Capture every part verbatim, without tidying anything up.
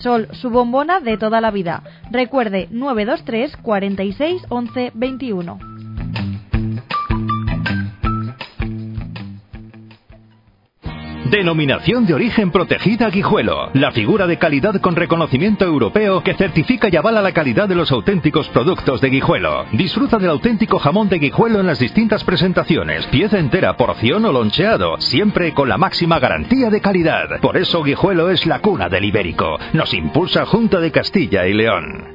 Sol, su bombona de toda la vida. Recuerde, nueve dos tres, cuarenta y seis, once, veintiuno. Denominación de origen protegida Guijuelo. La figura de calidad con reconocimiento europeo que certifica y avala la calidad de los auténticos productos de Guijuelo. Disfruta del auténtico jamón de Guijuelo en las distintas presentaciones. Pieza entera, porción o loncheado. Siempre con la máxima garantía de calidad. Por eso Guijuelo es la cuna del ibérico. Nos impulsa Junta de Castilla y León.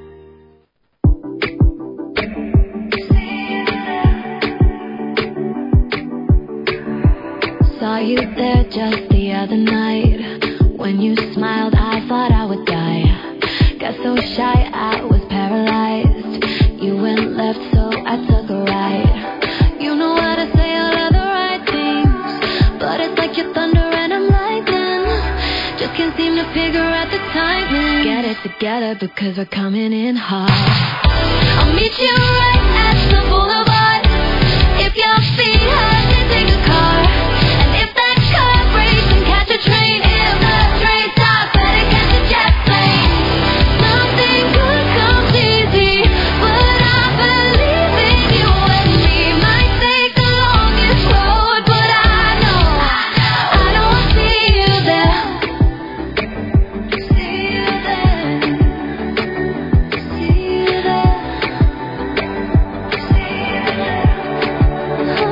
Saw you there just the other night. When you smiled, I thought I would die. Got so shy, I was paralyzed. You went left, so I took a right. You know how to say all of the right things, but it's like you're thunder and I'm lightning. Just can't seem to figure out the timing. Get it together because we're coming in hot. I'll meet you right at the boulevard. If your feet hurt, then take a car. Train, if the train stops, better catch a jet plane. Nothing good comes easy, but I believe in you and me. Might take the longest road, but I know, I know I'll see you there. See you there. See you there. See you there.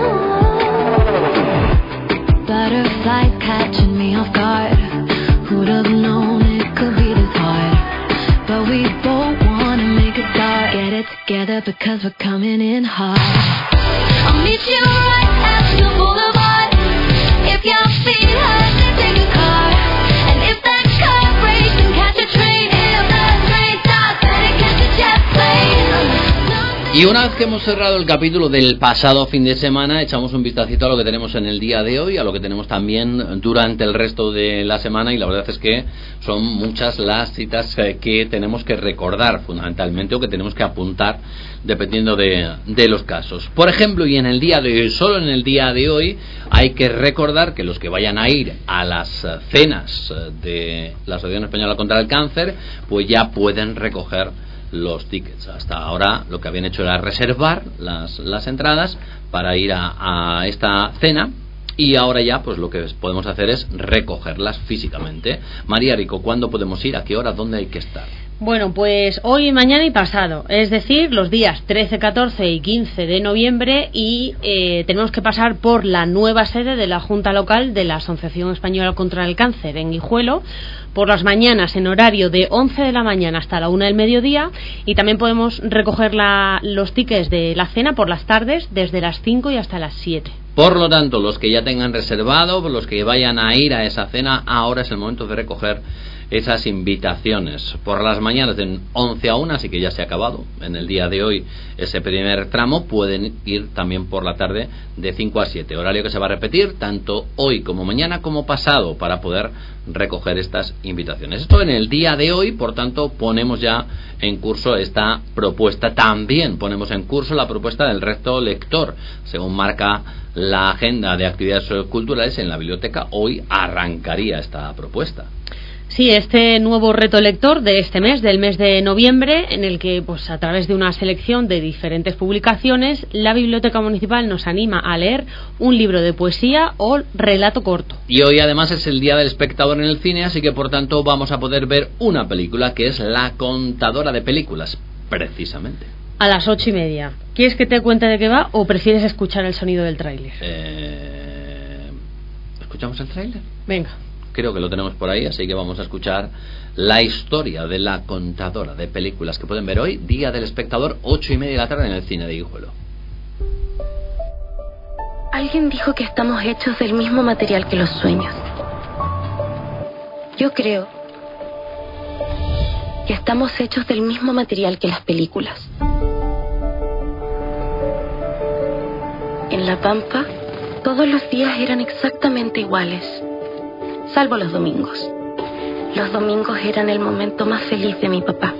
Oh. Butterflies catching me off guard. Who'd have known it could be this hard? But we both wanna make it dark. Get it together because we're coming in hot. I'll meet you right at the boulevard. If your feet hurt, then take a car. And if that car breaks, then catch a train. If the train stops, better catch a jet plane. Y una vez que hemos cerrado el capítulo del pasado fin de semana, echamos un vistacito a lo que tenemos en el día de hoy, a lo que tenemos también durante el resto de la semana, y la verdad es que son muchas las citas que tenemos que recordar fundamentalmente, o que tenemos que apuntar dependiendo de, de los casos. Por ejemplo, y en el día de hoy, solo en el día de hoy, hay que recordar que los que vayan a ir a las cenas de la Asociación Española contra el Cáncer, pues ya pueden recoger los tickets. Hasta ahora lo que habían hecho era reservar las, las entradas para ir a, a esta cena, y ahora ya pues lo que podemos hacer es recogerlas físicamente. María Rico, ¿cuándo podemos ir? ¿A qué hora? ¿Dónde hay que estar? Bueno, pues hoy, mañana y pasado, es decir, los días trece, catorce y quince de noviembre, y eh, tenemos que pasar por la nueva sede de la Junta Local de la Asociación Española contra el Cáncer en Guijuelo, por las mañanas en horario de once de la mañana hasta la una del mediodía, y también podemos recoger la, los tickets de la cena por las tardes desde las cinco y hasta las siete. Por lo tanto, los que ya tengan reservado, los que vayan a ir a esa cena, ahora es el momento de recoger esas invitaciones. Por las mañanas de once a una, así que ya se ha acabado en el día de hoy ese primer tramo. Pueden ir también por la tarde de cinco a siete, horario que se va a repetir tanto hoy como mañana como pasado, para poder recoger estas invitaciones. Esto en el día de hoy. Por tanto, ponemos ya en curso esta propuesta. También ponemos en curso la propuesta del reto lector, según marca la agenda de actividades culturales en la biblioteca. Hoy arrancaría esta propuesta. Sí, este nuevo reto lector de este mes, del mes de noviembre, en el que, pues, a través de una selección de diferentes publicaciones, la Biblioteca Municipal nos anima a leer un libro de poesía o relato corto. Y hoy además es el Día del Espectador en el cine, así que por tanto vamos a poder ver una película que es La Contadora de Películas, precisamente. A las ocho y media. ¿Quieres que te cuente de qué va o prefieres escuchar el sonido del tráiler? Eh... ¿Escuchamos el tráiler? Venga. Creo que lo tenemos por ahí, así que vamos a escuchar la historia de La Contadora de Películas, que pueden ver hoy, Día del Espectador, ocho y media de la tarde en el cine de Guijuelo. Alguien dijo que estamos hechos del mismo material que los sueños. Yo creo que estamos hechos del mismo material que las películas. En La Pampa, todos los días eran exactamente iguales, salvo los domingos. Los domingos eran el momento más feliz de mi papá.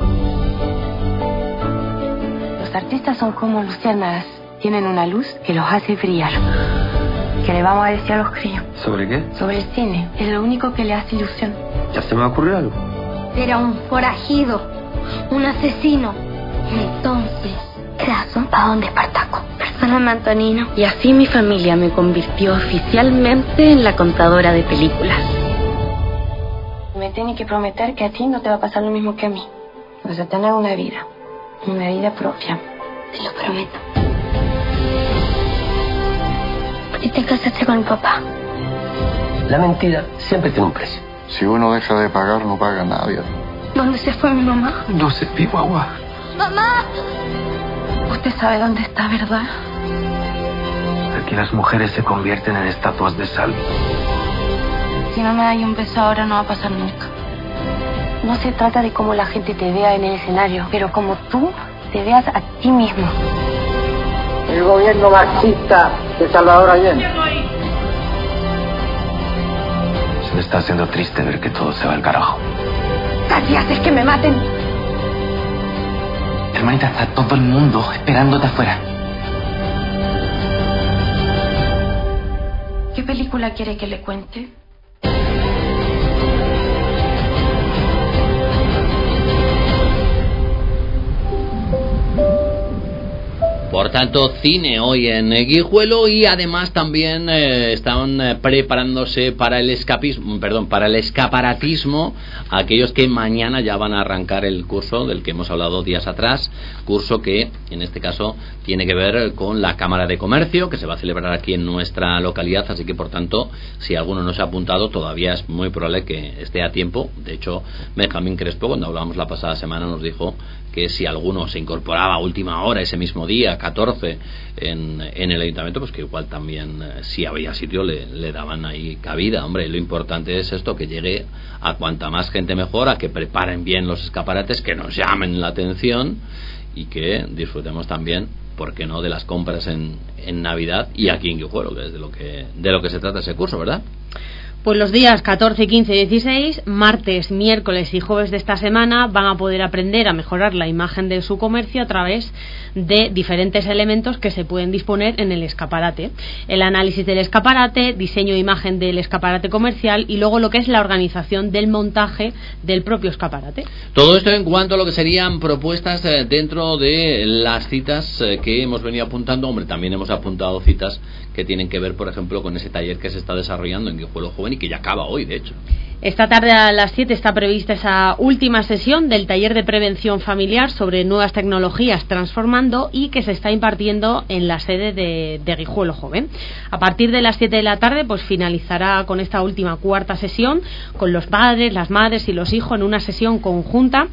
Los artistas son como luciérnagas, tienen una luz que los hace brillar. ¿Qué le vamos a decir a los críos? ¿Sobre qué? Sobre el cine, es lo único que le hace ilusión. ¿Ya se me va a ocurrir algo? Era un forajido, un asesino. Entonces, eras un pavón de Espartaco. Perdóname, Antonino. Y así mi familia me convirtió oficialmente en la contadora de películas. Me tienes que prometer que a ti no te va a pasar lo mismo que a mí. Vas a tener una vida, una vida propia. Te lo prometo. ¿Por qué te casaste con mi papá? La mentira siempre tiene un precio. Si uno deja de pagar, no paga nadie. ¿Dónde se fue mi mamá? No sé, Pihuahua. ¡Mamá! Usted sabe dónde está, ¿verdad? Aquí las mujeres se convierten en estatuas de sal. Si no me das un beso ahora, no va a pasar nunca. No se trata de cómo la gente te vea en el escenario, pero como tú te veas a ti mismo. El gobierno marxista de Salvador Allende. Se me está haciendo triste ver que todo se va al carajo. Casi haces que me maten. Hermanita, está todo el mundo esperándote afuera. ¿Qué película quiere que le cuente? Por tanto, cine hoy en Guijuelo y además también eh, están eh, preparándose para el escapismo, perdón, para el escaparatismo aquellos que mañana ya van a arrancar el curso del que hemos hablado días atrás, curso que en este caso tiene que ver con la Cámara de Comercio, que se va a celebrar aquí en nuestra localidad, así que por tanto, si alguno no se ha apuntado, todavía es muy probable que esté a tiempo. De hecho, Benjamín Crespo, cuando hablábamos la pasada semana, nos dijo que si alguno se incorporaba a última hora ese mismo día, catorce, en, en el ayuntamiento, pues que igual también, eh, si había sitio, le, le daban ahí cabida. Hombre, lo importante es esto, que llegue a cuanta más gente mejor, a que preparen bien los escaparates, que nos llamen la atención y que disfrutemos también, ¿por qué no?, de las compras en, en Navidad y aquí en Guijuelo, que es de lo que, de lo que se trata ese curso, ¿verdad? Pues los días catorce, quince y dieciséis, martes, miércoles y jueves de esta semana, van a poder aprender a mejorar la imagen de su comercio a través de diferentes elementos que se pueden disponer en el escaparate. El análisis del escaparate, diseño de imagen del escaparate comercial y luego lo que es la organización del montaje del propio escaparate. Todo esto en cuanto a lo que serían propuestas eh, dentro de las citas eh, que hemos venido apuntando. Hombre, también hemos apuntado citas que tienen que ver, por ejemplo, con ese taller que se está desarrollando en Guijuelo Joven y que ya acaba hoy, de hecho. Esta tarde a las siete está prevista esa última sesión del taller de prevención familiar sobre nuevas tecnologías transformando y que se está impartiendo en la sede de, de Guijuelo Joven. A partir de las siete de la tarde pues finalizará con esta última cuarta sesión con los padres, las madres y los hijos en una sesión conjunta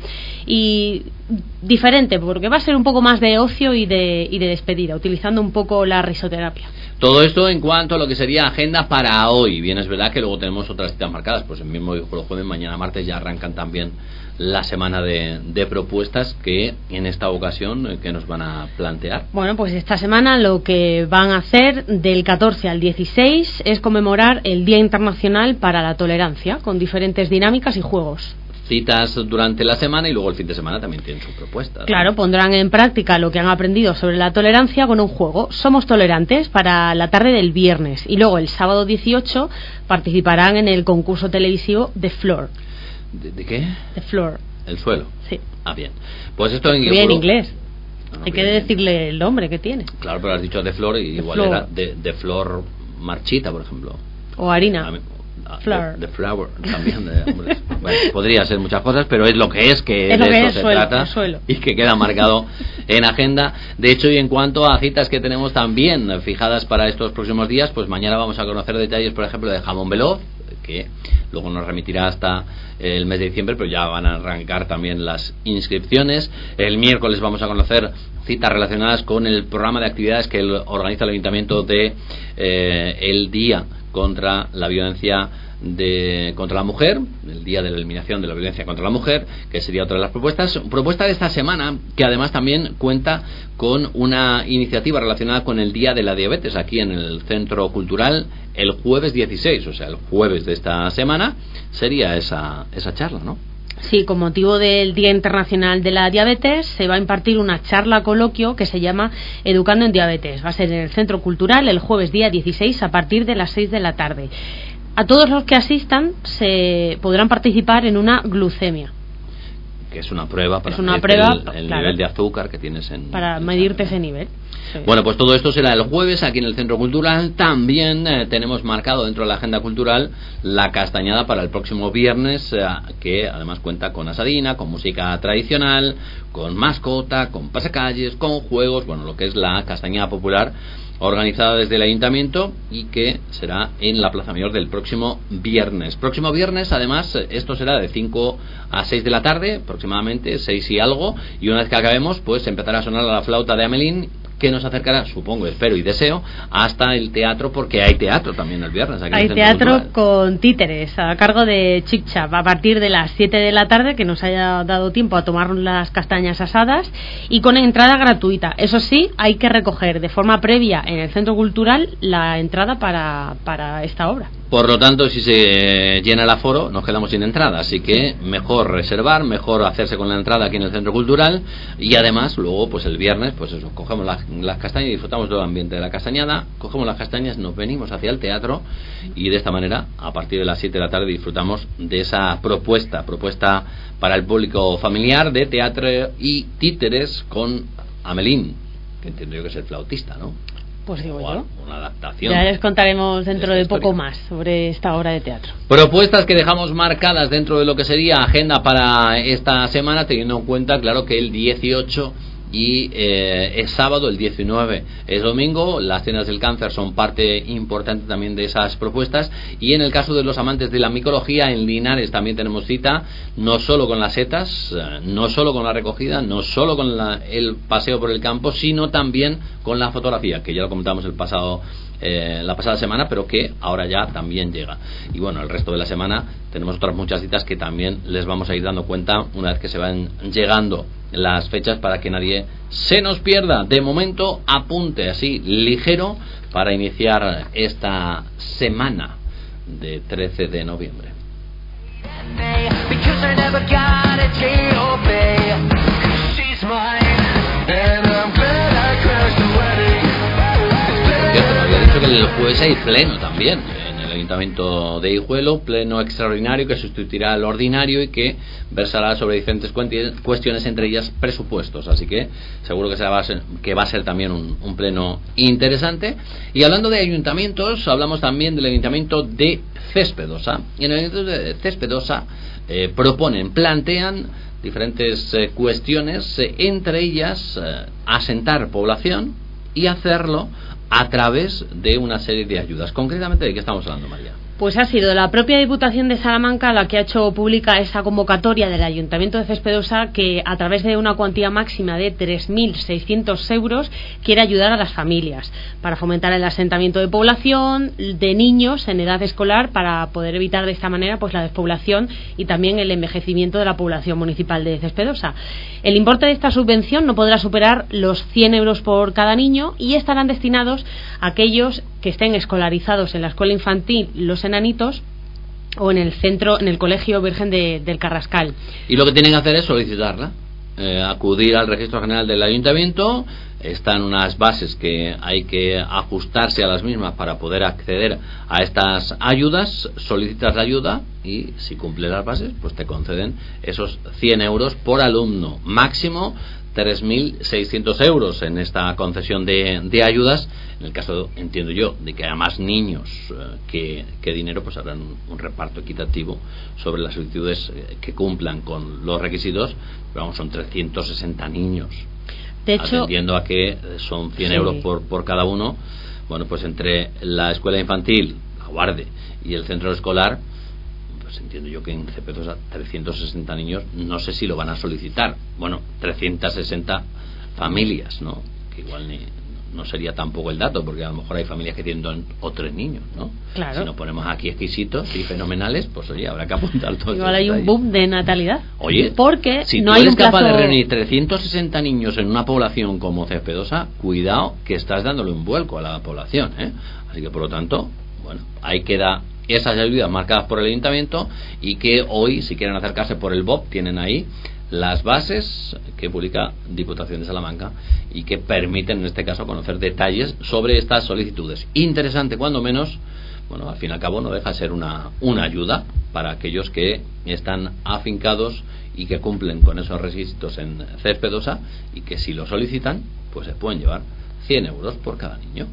y diferente, porque va a ser un poco más de ocio y de, y de despedida, utilizando un poco la risoterapia. Todo esto en cuanto a lo que sería agenda para hoy. Bien, es verdad que luego tenemos otras citas marcadas, pues el mismo Guijuelo Joven, mañana martes ya arrancan también la semana de, de propuestas que en esta ocasión que nos van a plantear. Bueno, pues esta semana lo que van a hacer del catorce al dieciséis es conmemorar el Día Internacional para la Tolerancia con diferentes dinámicas y juegos. Citas durante la semana y luego el fin de semana también tienen sus propuestas. Claro, pondrán en práctica lo que han aprendido sobre la tolerancia con un juego. Somos tolerantes para la tarde del viernes y luego el sábado dieciocho participarán en el concurso televisivo The Floor. ¿De, de qué? The Floor. El suelo. Sí. Ah, bien. Pues esto en bien en inglés. No, Hay bien, que decirle el nombre que tiene. Claro, pero has dicho The Floor y igual floor. era de, de flor marchita, por ejemplo. O harina. A mí, Flower. The, the flower también de, hombre, bueno, podría ser muchas cosas, pero es lo que es, que es de lo que esto es, se suelo, trata suelo. Y que queda marcado en agenda. De hecho, y en cuanto a citas que tenemos también fijadas para estos próximos días, pues mañana vamos a conocer detalles, por ejemplo, de Jamón Veloz, que luego nos remitirá hasta el mes de diciembre, pero ya van a arrancar también las inscripciones. El miércoles vamos a conocer citas relacionadas con el programa de actividades que organiza el Ayuntamiento de eh, el Día contra la Violencia de contra la mujer, el día de la eliminación de la violencia contra la mujer, que sería otra de las propuestas. Propuesta de esta semana, que además también cuenta con una iniciativa relacionada con el Día de la Diabetes, aquí en el Centro Cultural, el jueves dieciséis, o sea, el jueves de esta semana, sería esa, esa charla, ¿no? Sí, con motivo del Día Internacional de la Diabetes se va a impartir una charla coloquio que se llama Educando en Diabetes. Va a ser en el Centro Cultural el jueves día dieciséis a partir de las seis de la tarde. A todos los que asistan se podrán participar en una glucemia. que es una prueba para es una medir prueba, el, el claro, nivel de azúcar que tienes en para en medirte sangre. ese nivel. Sí. Bueno, pues todo esto será el jueves aquí en el Centro Cultural. También eh, tenemos marcado dentro de la agenda cultural la castañada para el próximo viernes, eh, que además cuenta con asadina, con música tradicional, con mascota, con pasacalles, con juegos, bueno, lo que es la castañada popular organizada desde el Ayuntamiento y que será en la Plaza Mayor del próximo viernes. Próximo viernes, además, esto será de cinco a seis de la tarde, aproximadamente, seis y algo, y una vez que acabemos, pues empezará a sonar la flauta de Amelín, que nos acercará, supongo, espero y deseo, hasta el teatro, porque hay teatro también el viernes. Aquí hay en el teatro Cultural. con títeres a cargo de Chic Chap a partir de las siete de la tarde, que nos haya dado tiempo a tomar las castañas asadas, y con entrada gratuita. Eso sí, hay que recoger de forma previa en el Centro Cultural la entrada para, para esta obra. Por lo tanto, si se llena el aforo, nos quedamos sin entrada. Así que mejor reservar, mejor hacerse con la entrada aquí en el Centro Cultural. Y además, luego, pues el viernes, pues eso, cogemos las, las castañas y disfrutamos del ambiente de la castañada. Cogemos las castañas, nos venimos hacia el teatro. Y de esta manera, a partir de las siete de la tarde, disfrutamos de esa propuesta. Propuesta para el público familiar de teatro y títeres con Amelín, que entiendo yo que es el flautista, ¿no? Pues digo o yo. Una adaptación. Ya les contaremos dentro de de historia. poco más sobre esta obra de teatro. Propuestas que dejamos marcadas dentro de lo que sería agenda para esta semana, teniendo en cuenta, claro, que el dieciocho y eh, es sábado, el diecinueve es domingo. Las cenas del cáncer son parte importante también de esas propuestas, y en el caso de los amantes de la micología, en Linares también tenemos cita, no solo con las setas, eh, no solo con la recogida, no solo con la, el paseo por el campo, sino también con la fotografía, que ya lo comentamos el pasado Eh, la pasada semana, pero que ahora ya también llega. Y bueno, el resto de la semana tenemos otras muchas citas que también les vamos a ir dando cuenta una vez que se van llegando las fechas, para que nadie se nos pierda. De momento, apunte así ligero para iniciar esta semana de trece de noviembre. Que el jueves hay pleno también en el Ayuntamiento de Guijuelo, pleno extraordinario que sustituirá al ordinario y que versará sobre diferentes cuestiones, entre ellas presupuestos, así que seguro que, se va, a ser, que va a ser también un, un pleno interesante. Y hablando de ayuntamientos, hablamos también del Ayuntamiento de Céspedosa, y en el Ayuntamiento de Céspedosa eh, proponen, plantean diferentes eh, cuestiones, eh, entre ellas eh, asentar población y hacerlo a través de una serie de ayudas. Concretamente, ¿de qué estamos hablando, María? Pues ha sido la propia Diputación de Salamanca la que ha hecho pública esa convocatoria del Ayuntamiento de Céspedosa, que a través de una cuantía máxima de tres mil seiscientos euros quiere ayudar a las familias para fomentar el asentamiento de población de niños en edad escolar, para poder evitar de esta manera pues la despoblación y también el envejecimiento de la población municipal de Céspedosa. El importe de esta subvención no podrá superar los cien euros por cada niño, y estarán destinados a aquellos que estén escolarizados en la escuela infantil Los Enanitos o en el centro, en el Colegio Virgen de, del Carrascal. Y lo que tienen que hacer es solicitarla, eh, acudir al registro general del ayuntamiento. Están unas bases que hay que ajustarse a las mismas para poder acceder a estas ayudas. Solicitas la ayuda y si cumples las bases, pues te conceden esos cien euros por alumno, máximo tres mil seiscientos euros en esta concesión de, de ayudas. En el caso, entiendo yo, de que haya más niños eh, que, que dinero, pues habrá un, un reparto equitativo sobre las solicitudes eh, que cumplan con los requisitos. Pero vamos, son trescientos sesenta niños. De hecho, atendiendo a que son cien sí. euros por, por cada uno. Bueno, pues entre la escuela infantil, la Guarde, y el centro escolar, pues entiendo yo que en Céspedosa trescientos sesenta niños, no sé si lo van a solicitar. Bueno, trescientos sesenta familias, ¿no? Que igual ni, no sería tampoco el dato, porque a lo mejor hay familias que tienen dos o tres niños, ¿no? Claro. Si nos ponemos aquí exquisitos y fenomenales, pues oye, habrá que apuntar todo. Igual hay un boom de natalidad. Oye, porque si no tú hay eres un plazo... capaz de reunir trescientos sesenta niños en una población como Céspedosa, cuidado que estás dándole un vuelco a la población, ¿eh? Así que por lo tanto, bueno, ahí queda esas ayudas marcadas por el ayuntamiento, y que hoy, si quieren acercarse por el B O P, tienen ahí las bases que publica Diputación de Salamanca y que permiten en este caso conocer detalles sobre estas solicitudes. Interesante, cuando menos. Bueno, al fin y al cabo no deja de ser una, una ayuda para aquellos que están afincados y que cumplen con esos requisitos en Céspedosa y que si lo solicitan pues se pueden llevar cien euros por cada niño.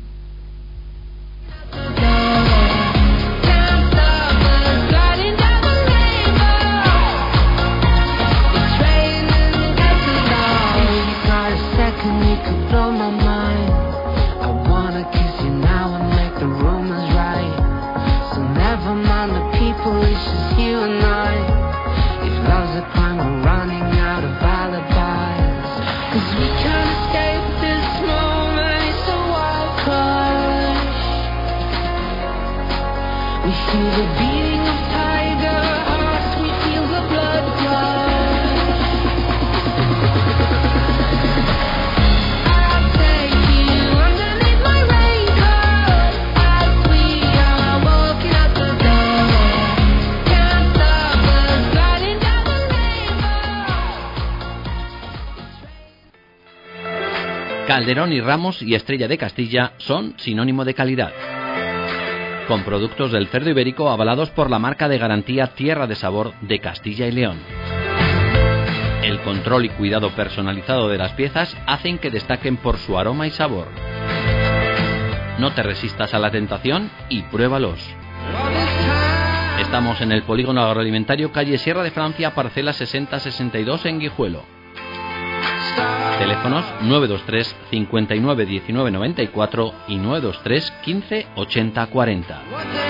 Calderón y Ramos y Estrella de Castilla son sinónimo de calidad. Con productos del cerdo ibérico avalados por la marca de garantía Tierra de Sabor de Castilla y León. El control y cuidado personalizado de las piezas hacen que destaquen por su aroma y sabor. No te resistas a la tentación y pruébalos. Estamos en el Polígono Agroalimentario, calle Sierra de Francia, parcela sesenta sesenta y dos en Guijuelo. Teléfonos nueve dos tres cincuenta y nueve diecinueve noventa y cuatro y nueve dos tres quince ochenta cuarenta.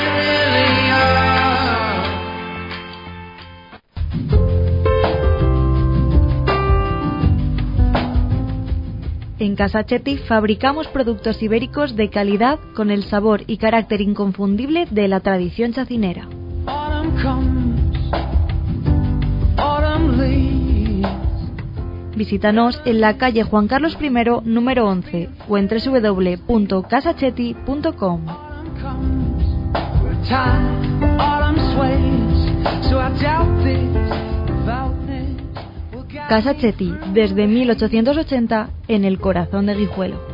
En Casa Chetti fabricamos productos ibéricos de calidad con el sabor y carácter inconfundible de la tradición chacinera. Visítanos en la calle Juan Carlos primero, número once, o en doble u doble u doble u punto casa chetti punto com. Casa Chetti, desde mil ochocientos ochenta, en el corazón de Guijuelo.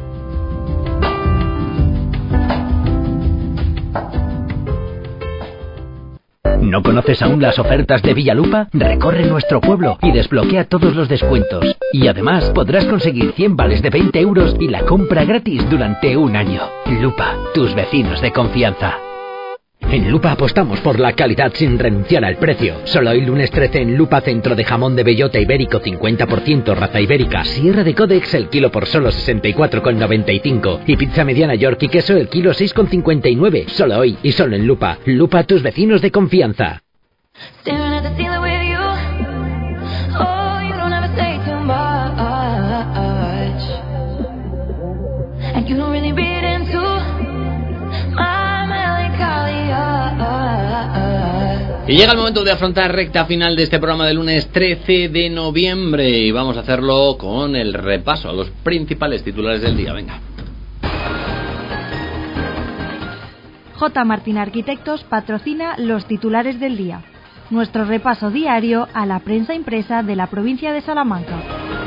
¿No conoces aún las ofertas de Villalupa? Recorre nuestro pueblo y desbloquea todos los descuentos. Y además podrás conseguir cien vales de veinte euros y la compra gratis durante un año. Lupa, tus vecinos de confianza. En Lupa apostamos por la calidad sin renunciar al precio. Solo hoy lunes trece en Lupa, centro de jamón de bellota ibérico cincuenta por ciento raza ibérica, sierra de Codex el kilo por solo sesenta y cuatro con noventa y cinco y pizza mediana York y queso el kilo seis con cincuenta y nueve. Solo hoy y solo en Lupa. Lupa, tus vecinos de confianza. Y llega el momento de afrontar recta final de este programa del lunes trece de noviembre y vamos a hacerlo con el repaso a los principales titulares del día. Venga. J. Martín Arquitectos patrocina los titulares del día. Nuestro repaso diario a la prensa impresa de la provincia de Salamanca.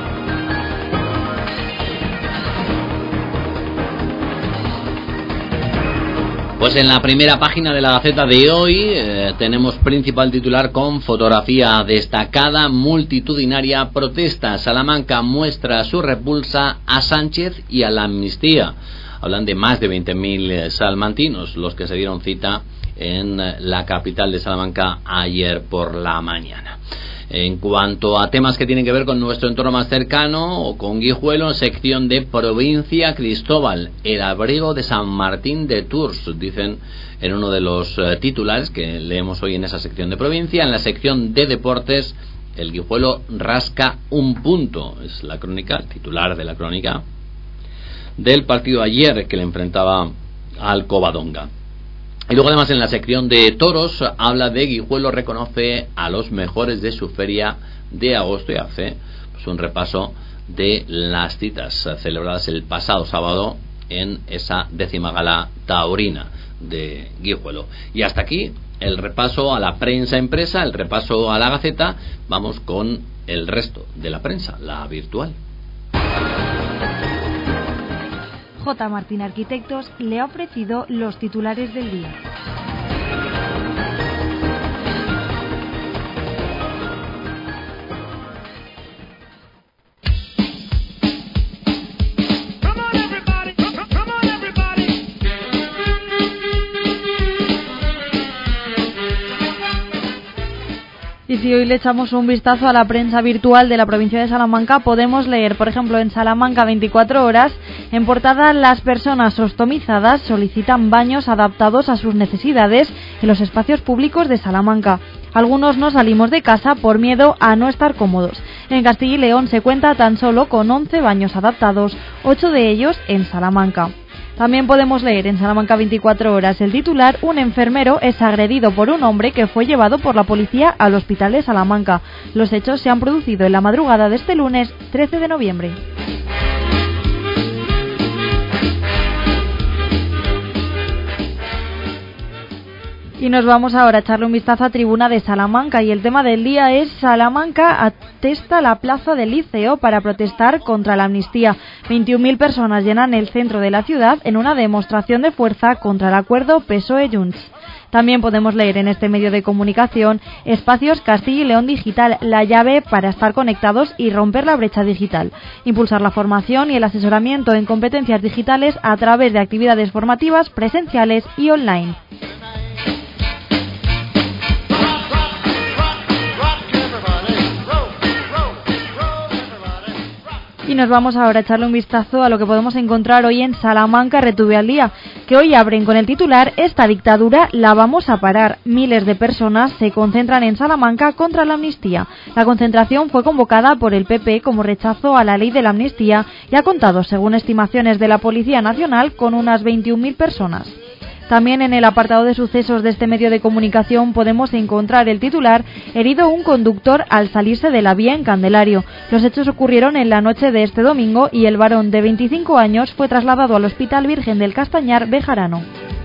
Pues en la primera página de la Gaceta de hoy eh, tenemos principal titular con fotografía destacada: multitudinaria protesta. Salamanca muestra su repulsa a Sánchez y a la amnistía. Hablan de más de veinte mil salmantinos los que se dieron cita en la capital de Salamanca ayer por la mañana. En cuanto a temas que tienen que ver con nuestro entorno más cercano o con Guijuelo, sección de Provincia Cristóbal, el abrigo de San Martín de Tours, dicen en uno de los eh, titulares que leemos hoy en esa sección de provincia. En la sección de deportes, el Guijuelo rasca un punto, es la crónica, el titular de la crónica del partido ayer que le enfrentaba al Covadonga. Y luego además en la sección de toros habla de Guijuelo reconoce a los mejores de su feria de agosto y hace pues, un repaso de las citas celebradas el pasado sábado en esa décima gala taurina de Guijuelo. Y hasta aquí el repaso a la prensa impresa, el repaso a la Gaceta. Vamos con el resto de la prensa, la virtual. J. Martín Arquitectos le ha ofrecido los titulares del día. Y si hoy le echamos un vistazo a la prensa virtual de la provincia de Salamanca, podemos leer, por ejemplo, en Salamanca veinticuatro horas, en portada, las personas ostomizadas solicitan baños adaptados a sus necesidades en los espacios públicos de Salamanca. Algunos no salimos de casa por miedo a no estar cómodos. En Castilla y León se cuenta tan solo con once baños adaptados, ocho de ellos en Salamanca. También podemos leer en Salamanca veinticuatro horas el titular: un enfermero es agredido por un hombre que fue llevado por la policía al hospital de Salamanca. Los hechos se han producido en la madrugada de este lunes trece de noviembre. Y nos vamos ahora a echarle un vistazo a Tribuna de Salamanca, y el tema del día es: Salamanca atesta la plaza del Liceo para protestar contra la amnistía. veintiún mil personas llenan el centro de la ciudad en una demostración de fuerza contra el acuerdo P S O E-Junts. También podemos leer en este medio de comunicación: Espacios Castilla y León Digital, la llave para estar conectados y romper la brecha digital. Impulsar la formación y el asesoramiento en competencias digitales a través de actividades formativas presenciales y online. Y nos vamos ahora a echarle un vistazo a lo que podemos encontrar hoy en Salamanca Retube al Día, que hoy abren con el titular: esta dictadura la vamos a parar. Miles de personas se concentran en Salamanca contra la amnistía. La concentración fue convocada por el P P como rechazo a la ley de la amnistía y ha contado, según estimaciones de la Policía Nacional, con unas veintiún mil personas. También en el apartado de sucesos de este medio de comunicación podemos encontrar el titular: herido un conductor al salirse de la vía en Candelario. Los hechos ocurrieron en la noche de este domingo y el varón de veinticinco años fue trasladado al Hospital Virgen del Castañar Bejarano.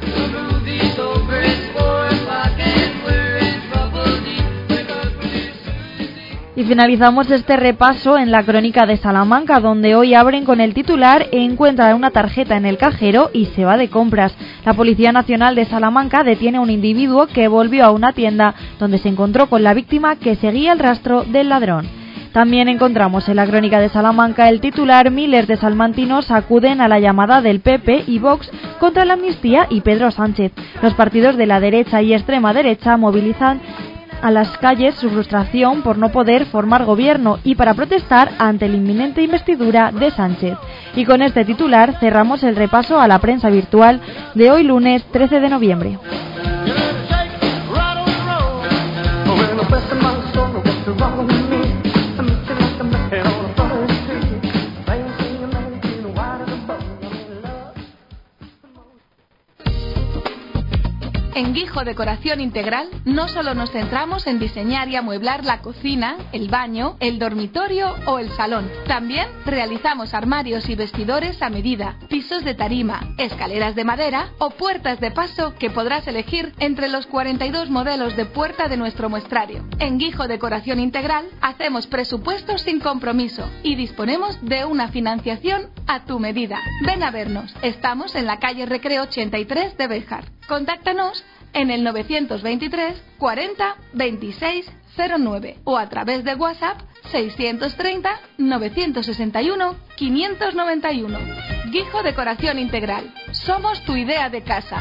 Y finalizamos este repaso en la crónica de Salamanca, donde hoy abren con el titular: encuentra una tarjeta en el cajero y se va de compras. La Policía Nacional de Salamanca detiene a un individuo que volvió a una tienda donde se encontró con la víctima, que seguía el rastro del ladrón. También encontramos en la crónica de Salamanca el titular: miles de salmantinos acuden a la llamada del P P y Vox contra la amnistía y Pedro Sánchez. Los partidos de la derecha y extrema derecha movilizan a las calles su frustración por no poder formar gobierno y para protestar ante la inminente investidura de Sánchez. Y con este titular cerramos el repaso a la prensa virtual de hoy lunes trece de noviembre. En Guijo Decoración Integral no solo nos centramos en diseñar y amueblar la cocina, el baño, el dormitorio o el salón. También realizamos armarios y vestidores a medida, pisos de tarima, escaleras de madera o puertas de paso que podrás elegir entre los cuarenta y dos modelos de puerta de nuestro muestrario. En Guijo Decoración Integral hacemos presupuestos sin compromiso y disponemos de una financiación a tu medida. Ven a vernos. Estamos en la calle Recreo ochenta y tres de Béjar. Contáctanos en el novecientos veintitrés cuarenta veintiséis cero nueve o a través de WhatsApp seiscientos treinta novecientos sesenta y uno quinientos noventa y uno. Guijo Decoración Integral. Somos tu idea de casa.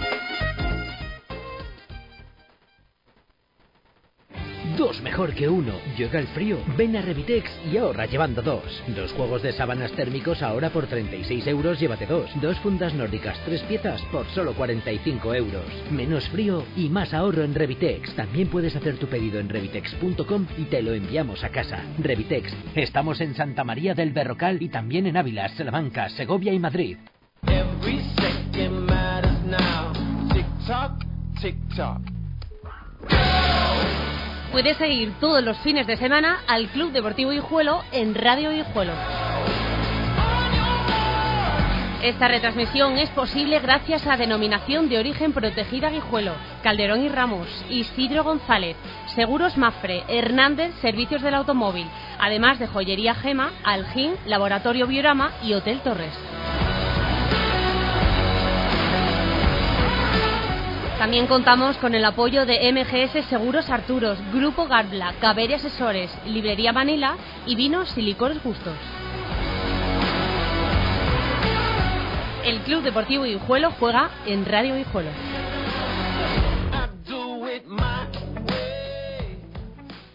Dos mejor que uno. Llega el frío. Ven a Revitex y ahorra llevando dos. Dos juegos de sábanas térmicos ahora por treinta y seis euros, llévate dos. Dos fundas nórdicas, tres piezas por solo cuarenta y cinco euros. Menos frío y más ahorro en Revitex. También puedes hacer tu pedido en revitex punto com y te lo enviamos a casa. Revitex. Estamos en Santa María del Berrocal y también en Ávila, Salamanca, Segovia y Madrid. Every second matters now. Tick tock, tick tock. Puedes seguir todos los fines de semana al Club Deportivo Guijuelo en Radio Guijuelo. Esta retransmisión es posible gracias a Denominación de Origen Protegida Guijuelo, Calderón y Ramos, Isidro González, Seguros Mafre, Hernández Servicios del Automóvil, además de Joyería Gema, Algín, Laboratorio Biorama y Hotel Torres. También contamos con el apoyo de M G S Seguros Arturos, Grupo Garbla, Caveri Asesores, Librería Manila y Vinos y Licores Gustos. El Club Deportivo Guijuelo juega en Radio Guijuelo.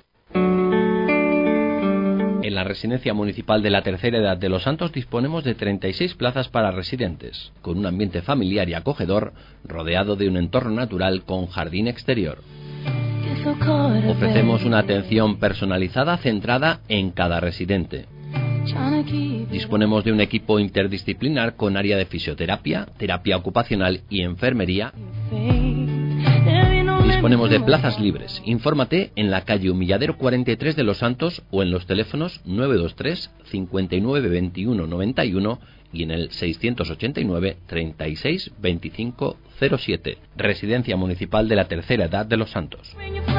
En la Residencia Municipal de la Tercera Edad de Los Santos disponemos de treinta y seis plazas para residentes, con un ambiente familiar y acogedor, rodeado de un entorno natural con jardín exterior. Ofrecemos una atención personalizada centrada en cada residente. Disponemos de un equipo interdisciplinar con área de fisioterapia, terapia ocupacional y enfermería. Disponemos de plazas libres. Infórmate en la calle Humilladero cuarenta y tres de Los Santos o en los teléfonos nueve dos tres, cincuenta y nueve, veintiuno, noventa y uno y en el seiscientos ochenta y nueve, treinta y seis, veinticinco, cero siete. Residencia Municipal de la Tercera Edad de Los Santos.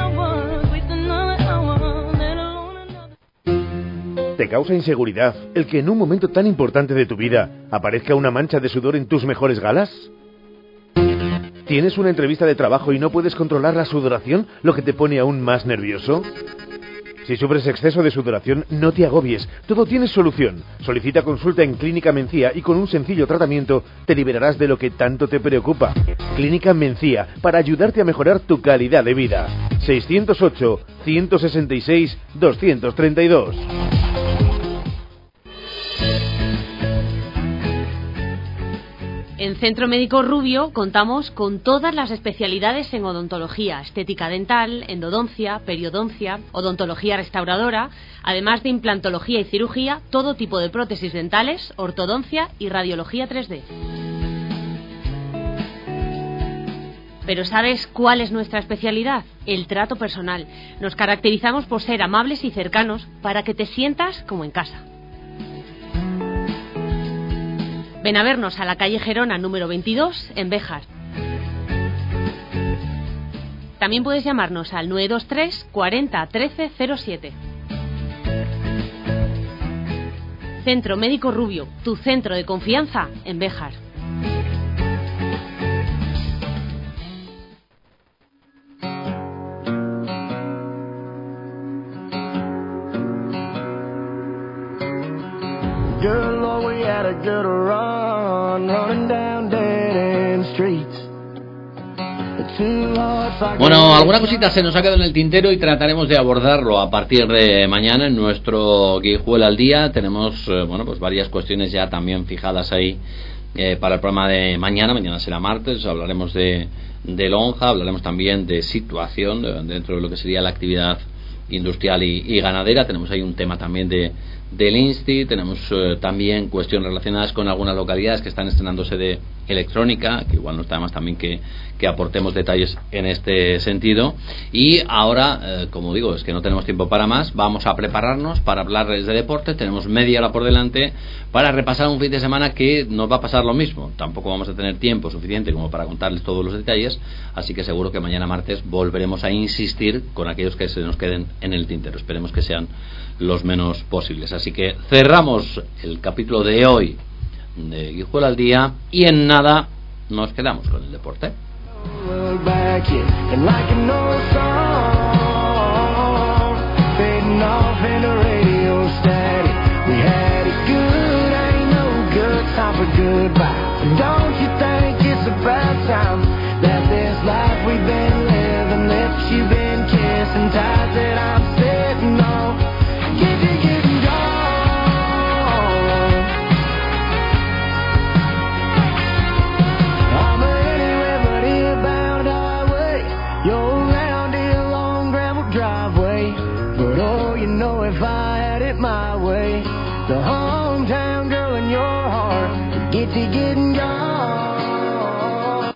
¿Te causa inseguridad el que en un momento tan importante de tu vida aparezca una mancha de sudor en tus mejores galas? ¿Tienes una entrevista de trabajo y no puedes controlar la sudoración, lo que te pone aún más nervioso? Si sufres exceso de sudoración, no te agobies, todo tiene solución. Solicita consulta en Clínica Mencía y con un sencillo tratamiento te liberarás de lo que tanto te preocupa. Clínica Mencía, para ayudarte a mejorar tu calidad de vida. seiscientos ocho, ciento sesenta y seis, doscientos treinta y dos. En Centro Médico Rubio contamos con todas las especialidades en odontología, estética dental, endodoncia, periodoncia, odontología restauradora, además de implantología y cirugía, todo tipo de prótesis dentales, ortodoncia y radiología tres D. Pero ¿sabes cuál es nuestra especialidad? El trato personal. Nos caracterizamos por ser amables y cercanos para que te sientas como en casa. Ven a vernos a la calle Gerona número veintidós en Béjar. También puedes llamarnos al nueve dos tres, cuarenta, trece, cero siete. Centro Médico Rubio, tu centro de confianza en Béjar. Good Lord, we had a good run, running down dead-end streets. Bueno, alguna cosita se nos ha quedado en el tintero y trataremos de abordarlo a partir de mañana en nuestro Guijuelo al Día. Tenemos, eh, bueno, pues varias cuestiones ya también fijadas ahí eh, para el programa de mañana. Mañana será martes, hablaremos de, de lonja, hablaremos también de situación de, dentro de lo que sería la actividad industrial y, y ganadera. Tenemos ahí un tema también de del Insti, tenemos eh, también cuestiones relacionadas con algunas localidades que están estrenándose de electrónica, que igual no está más también que, que aportemos detalles en este sentido. Y ahora, eh, como digo, es que no tenemos tiempo para más, vamos a prepararnos para hablarles de deporte. Tenemos media hora por delante para repasar un fin de semana que nos va a pasar lo mismo. Tampoco vamos a tener tiempo suficiente como para contarles todos los detalles, así que seguro que mañana martes volveremos a insistir con aquellos que se nos queden en el tintero. Esperemos que sean los menos posibles. Así que cerramos el capítulo de hoy de Guijuelo al Día y en nada nos quedamos con el deporte. The hometown girl in your heart, get to get